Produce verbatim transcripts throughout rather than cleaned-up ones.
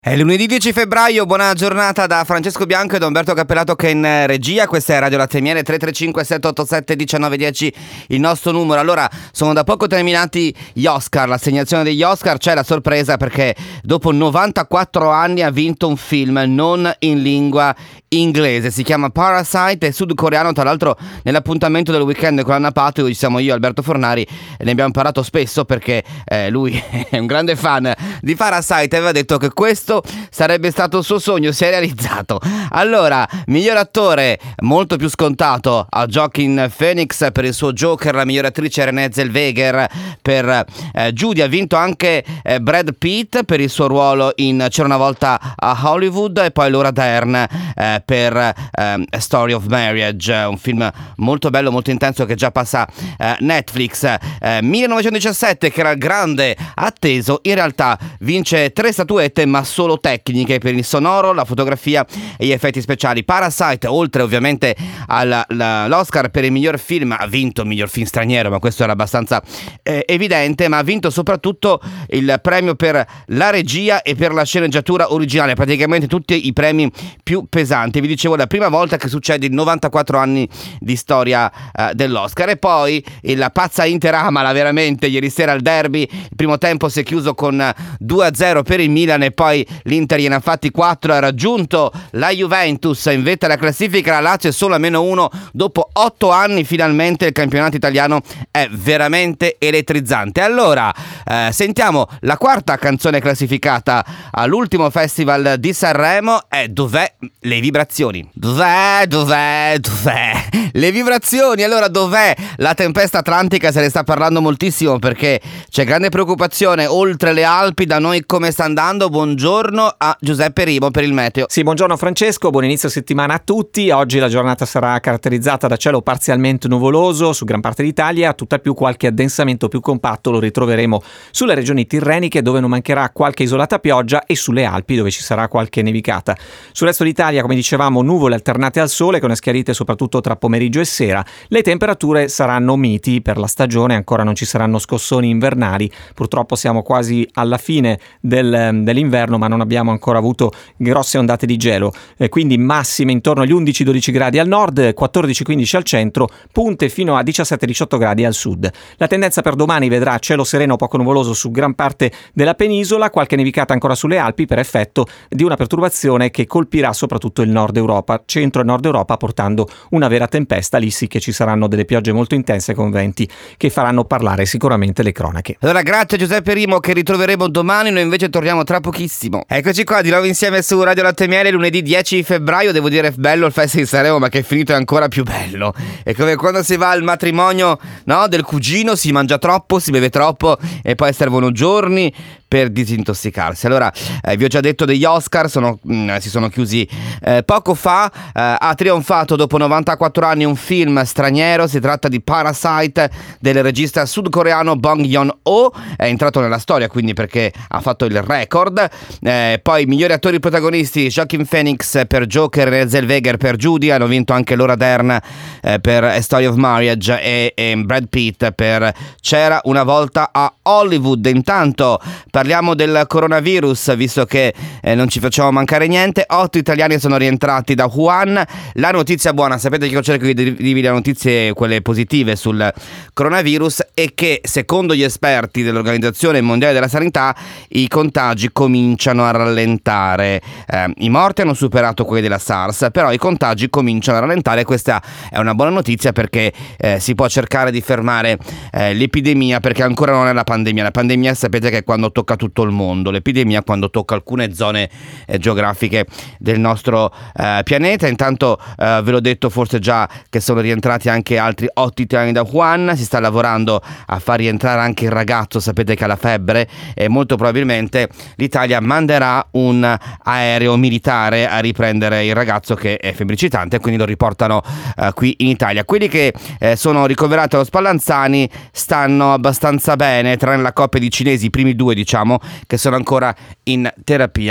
È lunedì dieci febbraio, buona giornata da Francesco Bianco e da Umberto Cappellato che è in regia. Questa è Radio Latte Miele, tre tre cinque sette otto sette uno nove uno zero il nostro numero. Allora, sono da poco terminati gli Oscar, l'assegnazione degli Oscar. C'è la sorpresa perché dopo novantaquattro anni ha vinto un film non in lingua inglese, si chiama Parasite, è sudcoreano. Tra l'altro nell'appuntamento del weekend con Anna Pato ci siamo io e Alberto Fornari e ne abbiamo parlato spesso perché eh, lui è un grande fan di Parasite e aveva detto che questo sarebbe stato il suo sogno, si è realizzato. Allora, miglior attore molto più scontato a Joaquin Phoenix per il suo Joker, la miglior attrice Renée Zellweger per eh, Judy, ha vinto anche eh, Brad Pitt per il suo ruolo in C'era una volta a Hollywood e poi Laura Dern eh, per eh, Story of Marriage, un film molto bello, molto intenso che già passa eh, Netflix. eh, millenovecentodiciassette, che era il grande atteso, in realtà vince tre statuette ma solo tecniche per il sonoro, la fotografia e gli effetti speciali. Parasite, oltre ovviamente all'Oscar per il miglior film, ha vinto il miglior film straniero, ma questo era abbastanza eh, evidente, ma ha vinto soprattutto il premio per la regia e per la sceneggiatura originale, praticamente tutti i premi più pesanti. Vi dicevo, la prima volta che succede in novantaquattro anni di storia eh, dell'Oscar. E poi la pazza Inter amala veramente ieri sera al derby, il primo tempo si è chiuso con due a zero per il Milan e poi l'Inter gliene ha fatti quattro, ha raggiunto la Juventus in vetta alla classifica, la Lazio è solo a meno uno dopo otto anni. Finalmente il campionato italiano è veramente elettrizzante. Allora eh, sentiamo la quarta canzone classificata all'ultimo festival di Sanremo, è Dov'è le vibrazioni. Dov'è, dov'è, dov'è le vibrazioni? Allora, dov'è la tempesta atlantica? Se ne sta parlando moltissimo perché c'è grande preoccupazione oltre le Alpi. Da noi come sta andando? Buongiorno a Giuseppe Rimo per il meteo. Sì, buongiorno Francesco, buon inizio settimana a tutti. Oggi la giornata sarà caratterizzata da cielo parzialmente nuvoloso su gran parte d'Italia, tutt'al più qualche addensamento più compatto lo ritroveremo sulle regioni tirreniche, dove non mancherà qualche isolata pioggia, e sulle Alpi, dove ci sarà qualche nevicata. Sul resto d'Italia, come dicevamo, nuvole alternate al sole con schiarite soprattutto tra pomeriggio e sera. Le temperature saranno miti per la stagione, ancora non ci saranno scossoni invernali. Purtroppo siamo quasi alla fine del, dell'inverno, ma non abbiamo ancora avuto grosse ondate di gelo, eh, quindi massime intorno agli undici dodici gradi al nord, quattordici quindici al centro, punte fino a diciassette diciotto gradi al sud. La tendenza per domani vedrà cielo sereno poco nuvoloso su gran parte della penisola, qualche nevicata ancora sulle Alpi per effetto di una perturbazione che colpirà soprattutto il nord Europa, centro e nord Europa, portando una vera tempesta. Lì sì che ci saranno delle piogge molto intense con venti che faranno parlare sicuramente le cronache. Allora, grazie Giuseppe Rimo, che ritroveremo domani. Noi invece torniamo tra pochissimo. Eccoci qua di nuovo insieme su Radio Latte Miele, lunedì dieci febbraio. Devo dire, bello il Festival di Sanremo, ma che è finito è ancora più bello. È come quando si va al matrimonio, no, del cugino, si mangia troppo, si beve troppo e poi servono giorni per disintossicarsi. Allora, eh, vi ho già detto degli Oscar, sono, mh, si sono chiusi eh, poco fa. eh, ha trionfato dopo novantaquattro anni un film straniero, si tratta di Parasite del regista sudcoreano Bong Joon-ho, è entrato nella storia quindi perché ha fatto il record. Eh, poi migliori attori protagonisti: Joaquin Phoenix per Joker, Renée Zellweger per Judy, hanno vinto anche Laura Dern eh, per A Story of Marriage e, e Brad Pitt per C'era una volta a Hollywood. Intanto parliamo del coronavirus, visto che eh, non ci facciamo mancare niente. Otto italiani sono rientrati da Wuhan. La notizia buona, sapete che io cerco di dirvi le notizie, quelle positive sul coronavirus, è che secondo gli esperti dell'Organizzazione Mondiale della Sanità i contagi cominciano a rallentare. Eh, I morti hanno superato quelli della SARS, però i contagi cominciano a rallentare. Questa è una buona notizia perché eh, si può cercare di fermare eh, l'epidemia, perché ancora non è la pandemia. La pandemia sapete che è quando tocca tutto il mondo, l'epidemia quando tocca alcune zone eh, geografiche del nostro eh, pianeta. Intanto eh, ve l'ho detto forse già che sono rientrati anche altri otto italiani da Wuhan, si sta lavorando a far rientrare anche il ragazzo, sapete che ha la febbre e molto probabilmente l'Italia manderà un aereo militare a riprendere il ragazzo che è febbricitante, quindi lo riportano eh, qui in Italia. Quelli che eh, sono ricoverati allo Spallanzani stanno abbastanza bene, tranne la coppia di cinesi, i primi due diciamo, che sono ancora in terapia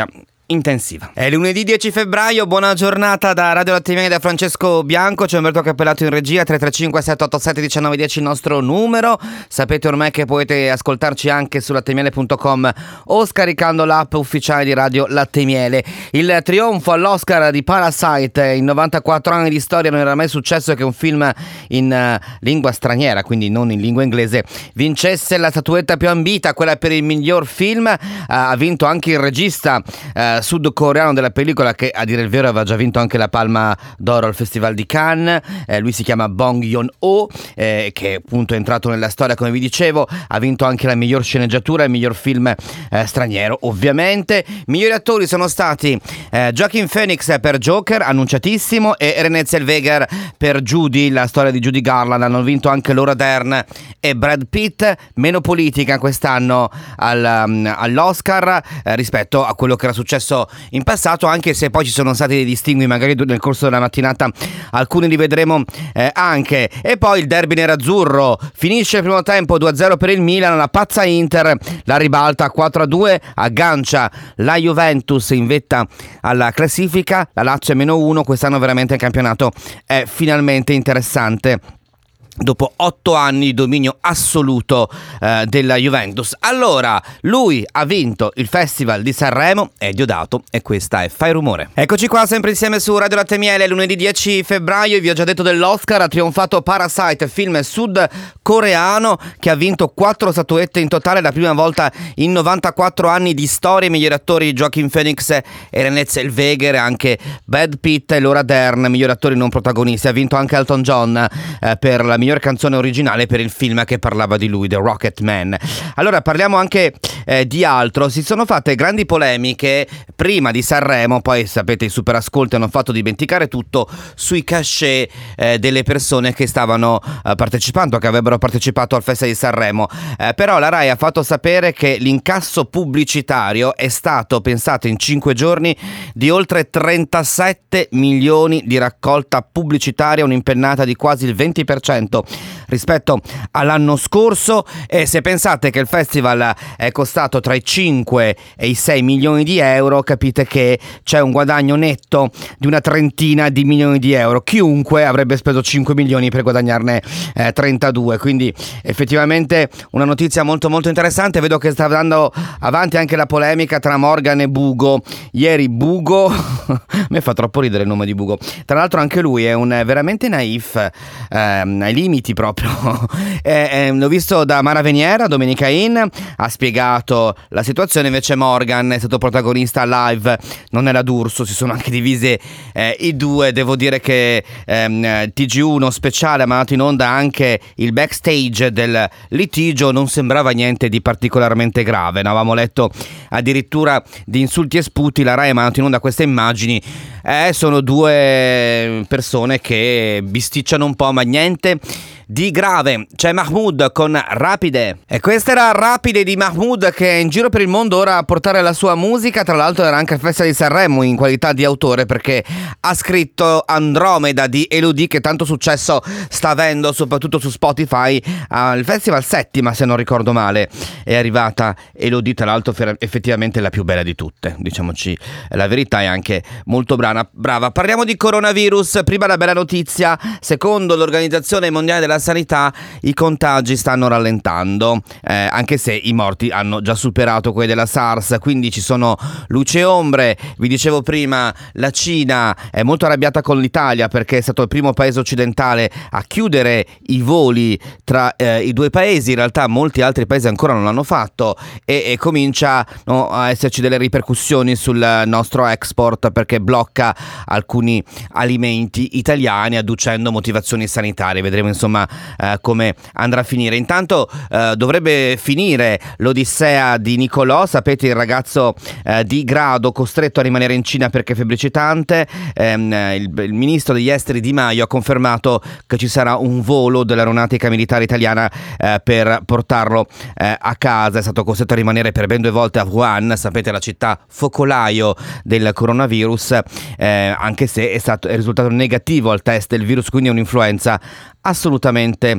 intensiva. È lunedì dieci febbraio, buona giornata da Radio Latte Miele, da Francesco Bianco, c'è Umberto Cappellato in regia. Tre tre cinque sette otto sette uno nove uno zero il nostro numero. Sapete ormai che potete ascoltarci anche su lattemiele punto com o scaricando l'app ufficiale di Radio Latte Miele. Il trionfo all'Oscar di Parasite, in novantaquattro anni di storia non era mai successo che un film in uh, lingua straniera, quindi non in lingua inglese, vincesse la statuetta più ambita, quella per il miglior film. Uh, ha vinto anche il regista uh, sudcoreano della pellicola, che a dire il vero aveva già vinto anche la Palma d'Oro al Festival di Cannes. Eh, lui si chiama Bong Joon-ho, eh, che appunto è entrato nella storia, come vi dicevo. Ha vinto anche la miglior sceneggiatura e il miglior film eh, straniero, ovviamente. Migliori attori sono stati eh, Joaquin Phoenix per Joker, annunciatissimo, e Renée Zellweger per Judy, la storia di Judy Garland. Hanno vinto anche Laura Dern e Brad Pitt. Meno politica quest'anno al, um, all'Oscar eh, rispetto a quello che era successo in passato, anche se poi ci sono stati dei distingui, magari nel corso della mattinata alcuni li vedremo eh, anche. E poi il derby nerazzurro, finisce il primo tempo due a zero per il Milan, la pazza Inter la ribalta quattro a due, aggancia la Juventus in vetta alla classifica, la Lazio è meno uno. Quest'anno veramente il campionato è finalmente interessante, dopo otto anni di dominio assoluto eh, della Juventus. Allora, lui ha vinto il Festival di Sanremo, è Diodato, e questa è Fai Rumore. Eccoci qua, sempre insieme su Radio Latte Miele, lunedì dieci febbraio. Vi ho già detto dell'Oscar, ha trionfato Parasite, film sudcoreano che ha vinto quattro statuette in totale, la prima volta in novantaquattro anni di storia. I migliori attori Joaquin Phoenix e Renée Zellweger, anche Brad Pitt e Laura Dern, migliori attori non protagonisti. Ha vinto anche Elton John eh, per la miglior canzone originale per il film che parlava di lui, The Rocket Man. Allora parliamo anche eh, di altro. Si sono fatte grandi polemiche prima di Sanremo, poi sapete i super ascolti hanno fatto dimenticare tutto, sui cachet eh, delle persone che stavano eh, partecipando, che avrebbero partecipato al Festival di Sanremo. Eh, però la Rai ha fatto sapere che l'incasso pubblicitario è stato pensato in cinque giorni di oltre trentasette milioni di raccolta pubblicitaria, un'impennata di quasi il venti per cento rispetto all'anno scorso. E se pensate che il festival è costato tra i cinque e i sei milioni di euro, capite che c'è un guadagno netto di una trentina di milioni di euro. Chiunque avrebbe speso cinque milioni per guadagnarne eh, trentadue, quindi effettivamente una notizia molto molto interessante. Vedo che sta andando avanti anche la polemica tra Morgan e Bugo. Ieri Bugo mi fa troppo ridere il nome di Bugo, tra l'altro anche lui è un veramente naif, ehm, ai limiti proprio. eh, eh, l'ho visto da Mara Veniera, Domenica In, ha spiegato la situazione. Invece Morgan è stato protagonista live, non era D'Urso, si sono anche divise eh, i due. Devo dire che ehm, T G uno speciale ha mandato in onda anche il backstage del litigio, non sembrava niente di particolarmente grave, ne avevamo letto addirittura di insulti e sputi. La Rai ha mandato in onda queste immagini, eh, sono due persone che bisticciano un po', ma niente di grave. C'è Mahmood con Rapide, e questa era Rapide di Mahmood, che è in giro per il mondo ora a portare la sua musica. Tra l'altro era anche al Festival di Sanremo in qualità di autore, perché ha scritto Andromeda di Elodie, che tanto successo sta avendo soprattutto su Spotify. Al Festival Settima, se non ricordo male, è arrivata Elodie, tra l'altro effettivamente la più bella di tutte, diciamoci la verità, è anche molto brava. brava. Parliamo di coronavirus. Prima la bella notizia: secondo l'Organizzazione Mondiale della Sanità i contagi stanno rallentando, eh, anche se i morti hanno già superato quelli della SARS, quindi ci sono luce e ombre. Vi dicevo prima, la Cina è molto arrabbiata con l'Italia perché è stato il primo paese occidentale a chiudere i voli tra eh, i due paesi. In realtà molti altri paesi ancora non l'hanno fatto, e, e comincia no, a esserci delle ripercussioni sul nostro export, perché blocca alcuni alimenti italiani adducendo motivazioni sanitarie. Vedremo insomma eh, come andrà a finire. Intanto eh, dovrebbe finire l'odissea di Nicolò, sapete, il ragazzo eh, di grado costretto a rimanere in Cina perché febbricitante. ehm, il, il ministro degli esteri Di Maio ha confermato che ci sarà un volo dell'aeronautica militare italiana eh, per portarlo eh, a casa. È stato costretto a rimanere per ben due volte a Wuhan, sapete, la città focolaio del coronavirus, eh, anche se è stato è risultato negativo al test del virus, quindi è un'influenza assolutamente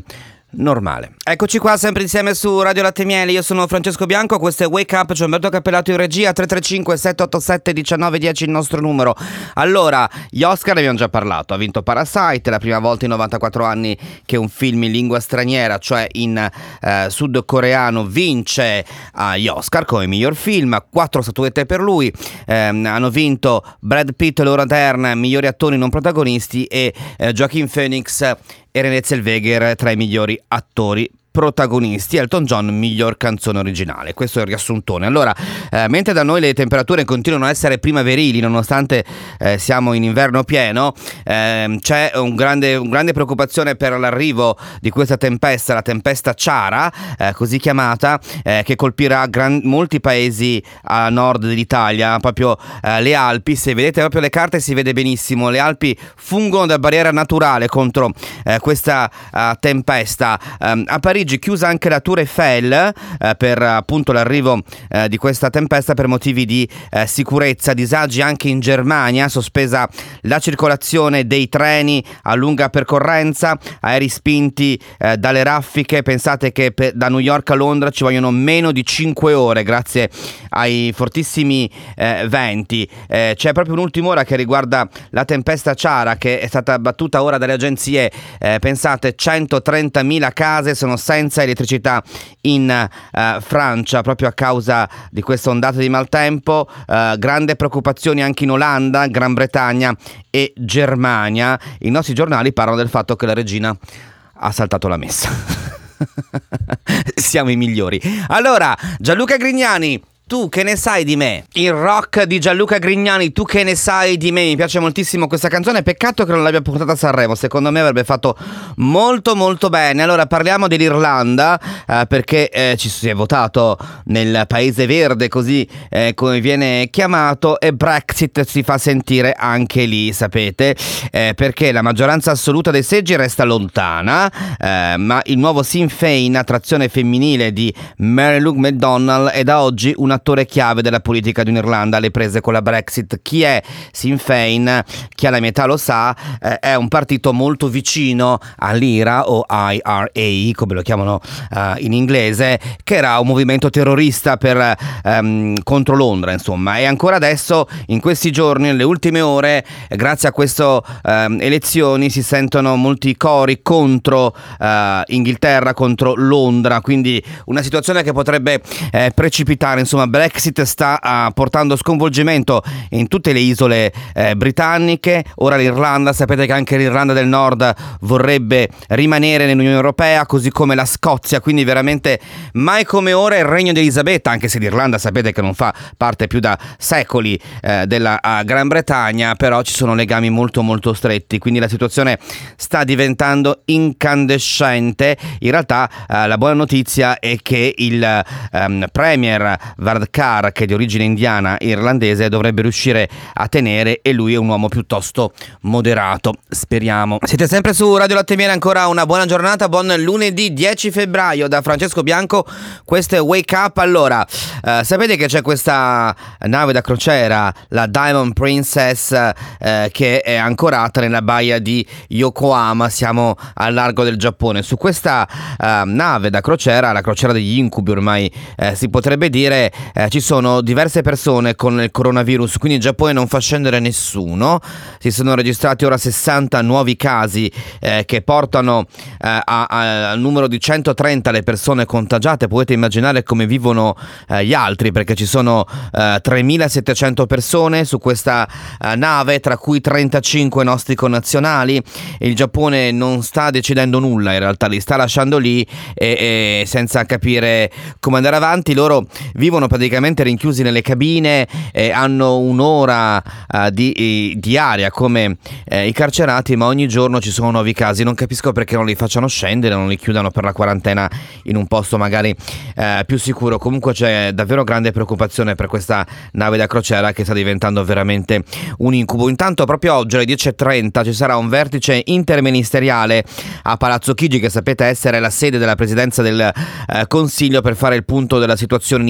normale. Eccoci qua sempre insieme su Radio Latte e Miele, io sono Francesco Bianco, questo è Wake Up, c'è Umberto Cappellato in regia, tre tre cinque sette otto sette uno nove uno zero il nostro numero. Allora, gli Oscar ne abbiamo già parlato, ha vinto Parasite, la prima volta in novantaquattro anni che un film in lingua straniera, cioè in eh, sudcoreano, vince agli Oscar come miglior film, quattro statuette per lui, eh, hanno vinto Brad Pitt e Laura Dern, migliori attori non protagonisti, e eh, Joaquin Phoenix e Renée Zellweger tra i migliori attori protagonisti, Elton John miglior canzone originale. Questo è il riassuntone. Allora, eh, mentre da noi le temperature continuano a essere primaverili nonostante eh, siamo in inverno pieno, eh, c'è un grande, un grande preoccupazione per l'arrivo di questa tempesta, la tempesta Ciara, eh, così chiamata, eh, che colpirà gran, molti paesi a nord dell'Italia, proprio eh, le Alpi. Se vedete proprio le carte si vede benissimo, le Alpi fungono da barriera naturale contro eh, questa uh, tempesta. Um, a Parigi chiusa anche la Tour Eiffel eh, per appunto l'arrivo eh, di questa tempesta per motivi di eh, sicurezza, disagi anche in Germania, sospesa la circolazione dei treni a lunga percorrenza, aerei spinti eh, dalle raffiche. Pensate che per, da New York a Londra ci vogliono meno di cinque ore grazie ai fortissimi eh, venti. Eh, c'è proprio un'ultima ora che riguarda la tempesta Ciara, che è stata battuta ora dalle agenzie. Eh, pensate, centotrentamila case sono senza elettricità in uh, Francia proprio a causa di questa ondata di maltempo. Uh, grande preoccupazione anche in Olanda, Gran Bretagna e Germania. I nostri giornali parlano del fatto che la regina ha saltato la messa. Siamo i migliori. Allora, Gianluca Grignani, tu che ne sai di me? Il rock di Gianluca Grignani, tu che ne sai di me? Mi piace moltissimo questa canzone, peccato che non l'abbia portata a Sanremo, secondo me avrebbe fatto molto molto bene. Allora parliamo dell'Irlanda, eh, perché eh, ci si è votato nel paese verde, così eh, come viene chiamato, e Brexit si fa sentire anche lì, sapete, eh, perché la maggioranza assoluta dei seggi resta lontana, eh, ma il nuovo Sinn Féin, attrazione femminile di Mary Lou McDonald, è da oggi una attore chiave della politica di Irlanda alle prese con la Brexit. Chi è Sinn Féin? Chi ha la mia età lo sa, eh, è un partito molto vicino all'I R A o I R A, come lo chiamano uh, in inglese, che era un movimento terrorista per, um, contro Londra, insomma. E ancora adesso, in questi giorni, nelle ultime ore, grazie a queste um, elezioni, si sentono molti cori contro uh, Inghilterra, contro Londra, quindi una situazione che potrebbe eh, precipitare, insomma. Brexit sta uh, portando sconvolgimento in tutte le isole eh, britanniche. Ora l'Irlanda, sapete che anche l'Irlanda del Nord vorrebbe rimanere nell'Unione Europea, così come la Scozia, quindi veramente mai come ora il regno di Elisabetta, anche se l'Irlanda sapete che non fa parte più da secoli eh, della uh, Gran Bretagna, però ci sono legami molto molto stretti, quindi la situazione sta diventando incandescente. In realtà uh, la buona notizia è che il um, premier Varadkar, che è di origine indiana irlandese, dovrebbe riuscire a tenere, e lui è un uomo piuttosto moderato, speriamo. Siete sempre su Radio Latte e Miele, ancora una buona giornata, buon lunedì dieci febbraio da Francesco Bianco, questo è Wake Up. Allora, eh, sapete che c'è questa nave da crociera, la Diamond Princess, eh, che è ancorata nella baia di Yokohama, siamo al largo del Giappone. Su questa eh, nave da crociera, la crociera degli incubi ormai eh, si potrebbe dire, Eh, ci sono diverse persone con il coronavirus, quindi il Giappone non fa scendere nessuno. Si sono registrati ora sessanta nuovi casi eh, che portano eh, al numero di centotrenta le persone contagiate. Potete immaginare come vivono eh, gli altri, perché ci sono eh, tremilasettecento persone su questa eh, nave, tra cui trentacinque nostri connazionali. Il Giappone non sta decidendo nulla, in realtà li sta lasciando lì e, e senza capire come andare avanti. Loro vivono praticamente rinchiusi nelle cabine, eh, hanno un'ora uh, di, di aria come eh, i carcerati, ma ogni giorno ci sono nuovi casi. Non capisco perché non li facciano scendere, non li chiudano per la quarantena in un posto magari eh, più sicuro. Comunque c'è davvero grande preoccupazione per questa nave da crociera che sta diventando veramente un incubo. Intanto proprio oggi alle dieci e trenta ci sarà un vertice interministeriale a Palazzo Chigi, che sapete essere la sede della presidenza del eh, Consiglio, per fare il punto della situazione in Italia sul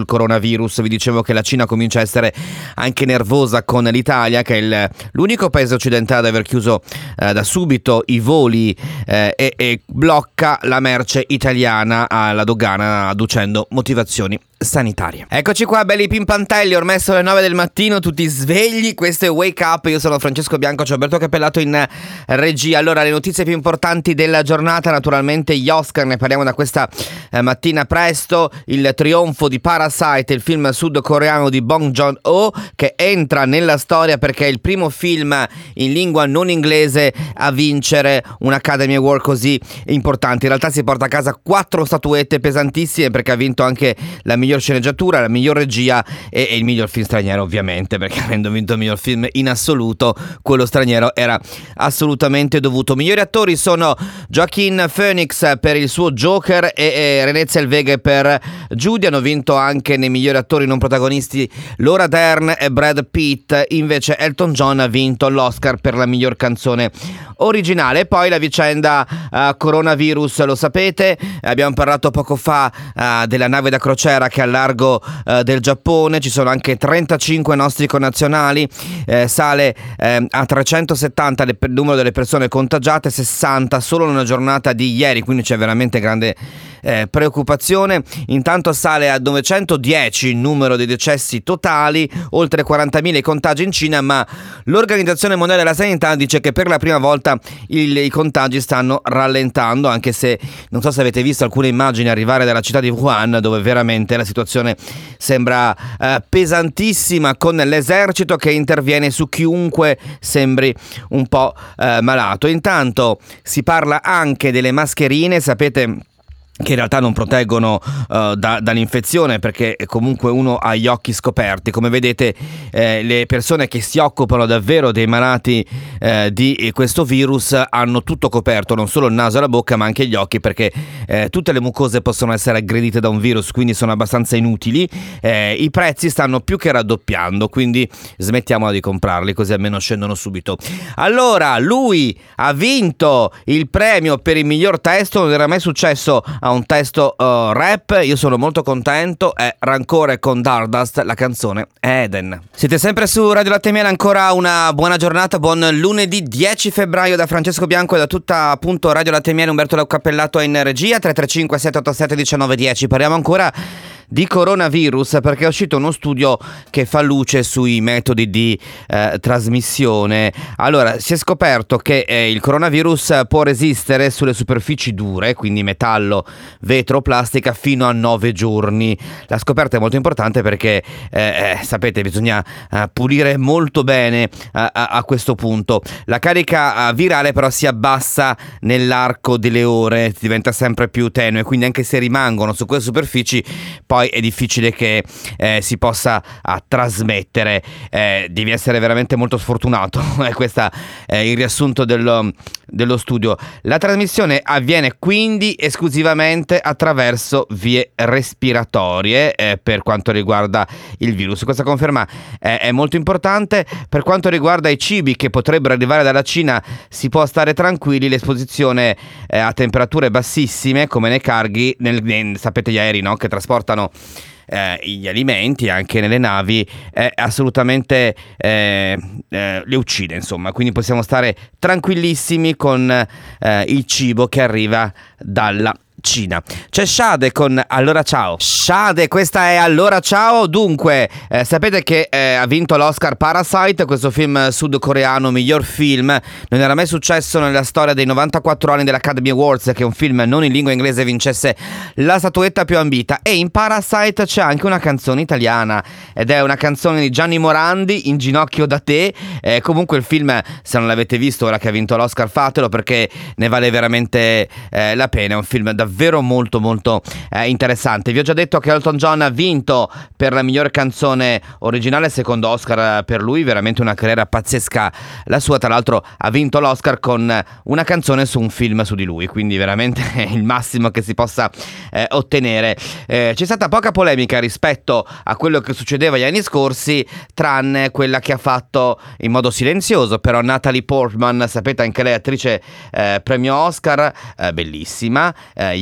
sul coronavirus. Vi dicevo che la Cina comincia a essere anche nervosa con l'Italia, che è il, l'unico paese occidentale ad aver chiuso eh, da subito i voli eh, e, e blocca la merce italiana alla dogana, adducendo motivazioni sanitarie. Eccoci qua, belli pimpantelli, ormai sono le nove del mattino, tutti svegli. Questo è Wake Up, io sono Francesco Bianco, c'è Alberto Cappellato in regia. Allora, le notizie più importanti della giornata, naturalmente gli Oscar, ne parliamo da questa eh, mattina presto. Il trionfo di Parasite, il film sudcoreano di Bong Joon-ho, che entra nella storia perché è il primo film in lingua non inglese a vincere un Academy Award così importante. In realtà si porta a casa quattro statuette pesantissime, perché ha vinto anche la miglior sceneggiatura, la miglior regia e, e il miglior film straniero, ovviamente, perché avendo vinto il miglior film in assoluto, quello straniero era assolutamente dovuto. Migliori attori sono Joaquin Phoenix per il suo Joker e, e Renée Zellweger per Judy. Hanno vinto anche nei migliori attori non protagonisti Laura Dern e Brad Pitt. Invece Elton John ha vinto l'Oscar per la miglior canzone originale. E poi la vicenda uh, coronavirus, lo sapete, abbiamo parlato poco fa uh, della nave da crociera che è al largo uh, del Giappone. Ci sono anche trentacinque nostri connazionali, eh, sale eh, a trecentosettanta il numero delle persone contagiate, sessanta solo in una giornata di ieri, quindi c'è veramente grande eh, preoccupazione. Intanto sale a novecentodieci il numero dei decessi totali, oltre quarantamila i contagi in Cina, ma l'Organizzazione Mondiale della Sanità dice che per la prima volta il, i contagi stanno rallentando, anche se non so se avete visto alcune immagini arrivare dalla città di Wuhan, dove veramente la situazione sembra eh, pesantissima, con l'esercito che interviene su chiunque sembri un po' eh, malato. Intanto si parla anche delle mascherine, sapete che in realtà non proteggono uh, da, dall'infezione, perché comunque uno ha gli occhi scoperti. Come vedete eh, le persone che si occupano davvero dei malati eh, di questo virus hanno tutto coperto, non solo il naso e la bocca ma anche gli occhi, perché eh, tutte le mucose possono essere aggredite da un virus, quindi sono abbastanza inutili. Eh, i prezzi stanno più che raddoppiando, quindi smettiamola di comprarli, così almeno scendono subito. Allora, lui ha vinto il premio per il miglior testo, non era mai successo a un testo uh, rap. Io sono molto contento. È Rancore con Dardust, la canzone è Eden. Siete sempre su Radio Latte Miele, ancora una buona giornata, buon lunedì dieci febbraio da Francesco Bianco e da tutta appunto Radio Latte Miele. Umberto Cappellato è in regia. Tre tre cinque sette otto sette uno nove uno zero. Parliamo ancora di coronavirus, perché è uscito uno studio che fa luce sui metodi di eh, trasmissione. Allora, si è scoperto che eh, il coronavirus può resistere sulle superfici dure, quindi metallo, vetro o plastica, fino a nove giorni. La scoperta è molto importante perché eh, eh, sapete, bisogna eh, pulire molto bene eh, a, a questo punto. La carica eh, virale però si abbassa nell'arco delle ore, diventa sempre più tenue, quindi anche se rimangono su quelle superfici poi è difficile che eh, si possa uh, trasmettere. Eh, devi essere veramente molto sfortunato. Questo è il riassunto dello, dello studio. La trasmissione avviene quindi esclusivamente attraverso vie respiratorie eh, per quanto riguarda il virus. Questa conferma eh, è molto importante. Per quanto riguarda i cibi che potrebbero arrivare dalla Cina, si può stare tranquilli. L'esposizione eh, a temperature bassissime, come nei carghi, nel, nel, sapete gli aerei, no? Che trasportano Eh, gli alimenti anche nelle navi, è assolutamente eh, eh, le uccide, insomma, quindi possiamo stare tranquillissimi con eh, il cibo che arriva dalla Cina. C'è Shade con Allora Ciao. Shade, questa è Allora Ciao. Dunque, eh, sapete che eh, ha vinto l'Oscar Parasite, questo film sudcoreano, miglior film. Non era mai successo nella storia dei novantaquattro anni dell'Academy Awards che un film non in lingua inglese vincesse la statuetta più ambita. E in Parasite c'è anche una canzone italiana, ed è una canzone di Gianni Morandi, In ginocchio da te. Eh, comunque il film, se non l'avete visto ora che ha vinto l'Oscar, fatelo, perché ne vale veramente eh, la pena. È un film davvero davvero molto molto eh, interessante. Vi ho già detto che Elton John ha vinto per la miglior canzone originale, secondo Oscar per lui, veramente una carriera pazzesca la sua. Tra l'altro ha vinto l'Oscar con una canzone su un film su di lui, quindi veramente il massimo che si possa eh, ottenere. Eh, c'è stata poca polemica rispetto a quello che succedeva gli anni scorsi, tranne quella che ha fatto in modo silenzioso però Natalie Portman. Sapete, anche lei attrice eh, premio Oscar, eh, bellissima, eh,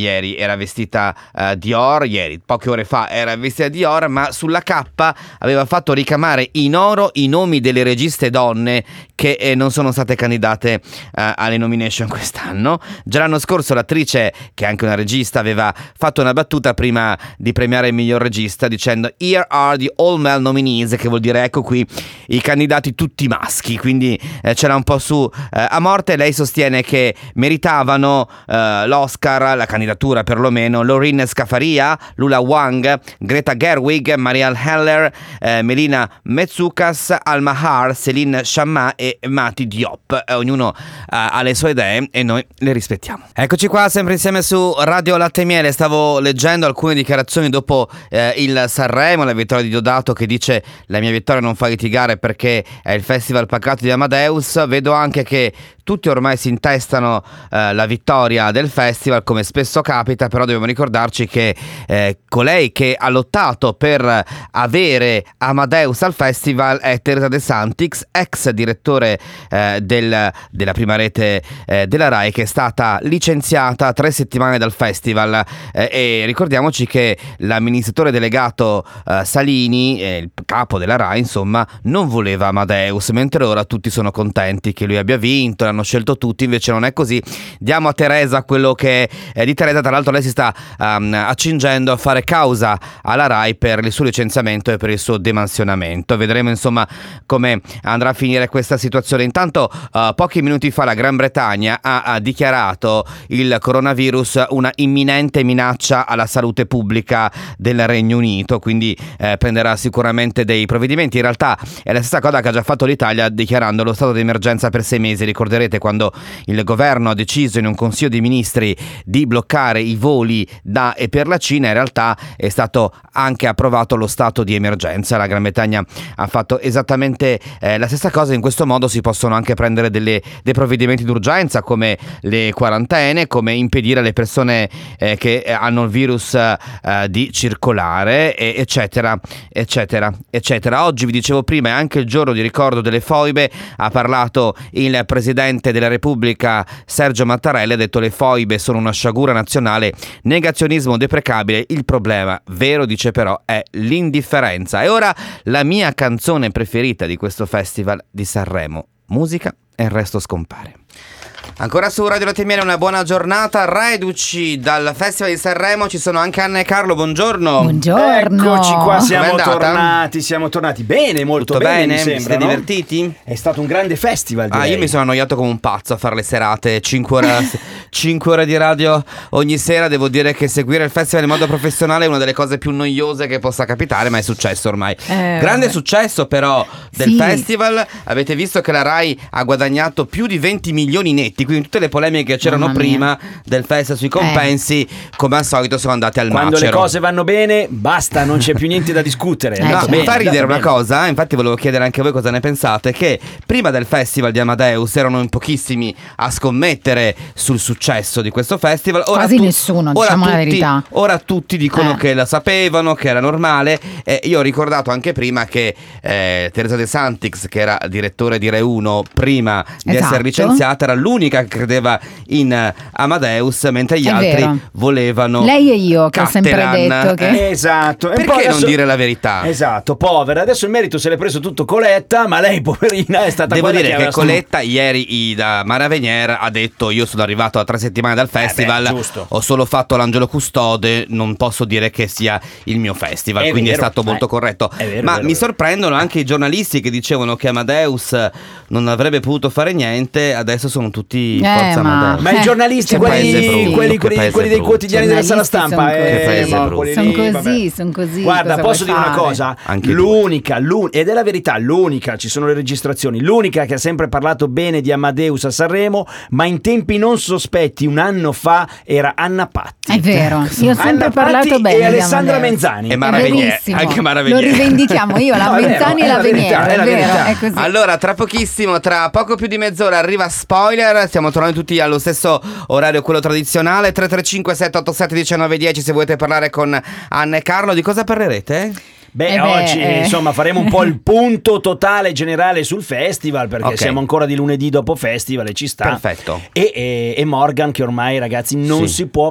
ieri era vestita uh, Dior, ieri, poche ore fa era vestita Dior, ma sulla cappa aveva fatto ricamare in oro i nomi delle registe donne che eh, non sono state candidate uh, alle nomination quest'anno. Già l'anno scorso l'attrice, che è anche una regista, aveva fatto una battuta prima di premiare il miglior regista dicendo "Here are the all male nominees", che vuol dire ecco qui i candidati tutti maschi, quindi eh, c'era un po' su eh, a morte. Lei sostiene che meritavano eh, l'Oscar, la candidatura perlomeno, Lorraine Scafaria, Lula Wang, Greta Gerwig, Marielle Heller, eh, Melina Metsoukas, Alma Har, Céline Sciamma e Mati Diop. Eh, ognuno eh, ha le sue idee e noi le rispettiamo. Eccoci qua sempre insieme su Radio Latte e Miele. Stavo leggendo alcune dichiarazioni dopo eh, il Sanremo, la vittoria di Diodato, che dice "la mia vittoria non fa litigare perché è il festival paccato di Amadeus". Vedo anche che tutti ormai si intestano eh, la vittoria del festival, come spesso capita, però dobbiamo ricordarci che eh, colei che ha lottato per avere Amadeus al festival è Teresa De Santix, ex direttore eh, del, della prima rete eh, della Rai, che è stata licenziata tre settimane dal festival eh, e ricordiamoci che l'amministratore delegato eh, Salini, eh, il capo della Rai insomma, non voleva Amadeus, mentre ora tutti sono contenti che lui abbia vinto, l'hanno scelto tutti. Invece non è così. Diamo a Teresa quello che è di Teresa. Tra l'altro lei si sta um, accingendo a fare causa alla Rai per il suo licenziamento e per il suo demansionamento. Vedremo insomma come andrà a finire questa situazione. Intanto uh, pochi minuti fa la Gran Bretagna ha, ha dichiarato il coronavirus una imminente minaccia alla salute pubblica del Regno Unito, quindi eh, prenderà sicuramente dei provvedimenti. In realtà è la stessa cosa che ha già fatto l'Italia, dichiarando lo stato di emergenza per sei mesi. Ricorderete quando il governo ha deciso in un consiglio dei ministri di bloccare i voli da e per la Cina, in realtà è stato anche approvato lo stato di emergenza. La Gran Bretagna ha fatto esattamente eh, la stessa cosa. In questo modo si possono anche prendere delle, dei provvedimenti d'urgenza, come le quarantene, come impedire alle persone eh, che hanno il virus eh, di circolare, e, eccetera eccetera eccetera. Oggi, vi dicevo prima, è anche il giorno di ricordo delle foibe. Ha parlato il presidente della Repubblica Sergio Mattarella, ha detto "le foibe sono una sciagura nazionale, negazionismo deprecabile, il problema vero", dice, però è l'indifferenza. E ora la mia canzone preferita di questo festival di Sanremo, musica e il resto scompare. Ancora su Radio Latte e Miele, una buona giornata. Reduci dal Festival di Sanremo ci sono anche Anna e Carlo, buongiorno. Buongiorno. Eccoci qua, siamo tornati, siamo tornati. Bene, molto Tutto bene, bene? mi sembra, Vi siete no? divertiti? È stato un grande festival, direi. Ah, io mi sono annoiato come un pazzo a fare le serate, cinque ore, cinque ore di radio ogni sera. Devo dire che seguire il festival in modo professionale è una delle cose più noiose che possa capitare, ma è successo ormai. Eh, grande vabbè. successo però del sì. festival. Avete visto che la Rai ha guadagnato più di venti milioni netti, quindi tutte le polemiche che c'erano Mamma prima mia. del festival sui compensi, eh. come al solito, sono andate al Quando macero. le cose vanno bene, basta, non c'è più niente da discutere. Eh, no, mi fa ridere una cosa, infatti volevo chiedere anche a voi cosa ne pensate, che prima del festival di Amadeus erano in pochissimi a scommettere sul successo di questo festival. Ora Quasi tu, nessuno, ora diciamo tutti, la verità. Ora tutti dicono eh. che la sapevano, che era normale. E io ho ricordato anche prima che eh, Teresa De Santix, che era direttore di Rai uno prima di esatto. essere licenziata, era l'unica che credeva in Amadeus, mentre gli È altri vero. volevano lei e io che ho sempre Cattelan. detto che... Eh, esatto. E Perché poi adesso... non dire la verità? Esatto, povera. Adesso il merito se l'è preso tutto Coletta, ma lei, poverina, è stata Devo quella dire che che Coletta solo... ieri da Mara Venier ha detto: io sono arrivato a tre settimane dal festival, eh beh, ho solo fatto l'Angelo Custode, non posso dire che sia il mio festival, è quindi vero, è stato molto eh, corretto. È vero, ma vero, mi vero. sorprendono anche i giornalisti che dicevano che Amadeus non avrebbe potuto fare niente. Adesso sono tutti Eh, forza ma- Amadeus. Ma Eh, i giornalisti, che quelli, paese brutto, quelli, che quelli, paese quelli dei brutto. quotidiani della sala Giornalisti stampa, son eh, Che paese ma brutto. quelli Sono lì, così, vabbè. sono così. Guarda, cosa posso vuoi dire una fare? cosa? Anche L'unica, l'un- ed è la verità, l'unica, ci sono le registrazioni, l'unica che ha sempre parlato bene di Amadeus a Sanremo, ma in tempi non sospetti, un anno fa, era Anna Patti. È vero, io ho sempre Anna parlato Patti bene e di Alessandra Amadeus. Menzani. E È Mara Venier, verissimo. anche Mara Lo Venier. rivendichiamo io, la No, è vero, Menzani è e la la verità, Venier, è è la vero, verità. è così. Allora, tra pochissimo, tra poco più di mezz'ora arriva Spoiler. Stiamo tornando tutti allo stesso orario, quello tradizionale. Tre tre cinque sette otto sette uno nove uno zero se volete parlare con Anna e Carlo. Di cosa parlerete? Beh, Eh beh, oggi eh. insomma faremo un po' il punto totale generale sul festival, perché Ok. siamo ancora di lunedì dopo festival e ci sta. Perfetto. E, e, e Morgan, che ormai, ragazzi, non Sì. si può più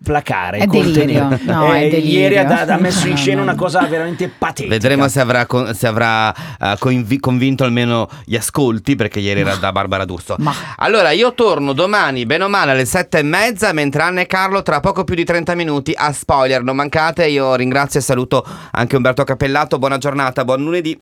placare, È contenere. delirio, no, è delirio. Ieri ha, ha messo in No, scena no, una no. cosa veramente patetica. Vedremo se avrà, con- se avrà uh, convi- convinto almeno gli ascolti, perché ieri era da Barbara D'Urso. Ma- Allora, io torno domani, bene o male, alle sette e mezza, mentre Anna e Carlo tra poco più di trenta minuti a Spoiler. Non mancate, io ringrazio e saluto anche Umberto Cappellato. Buona giornata, buon lunedì.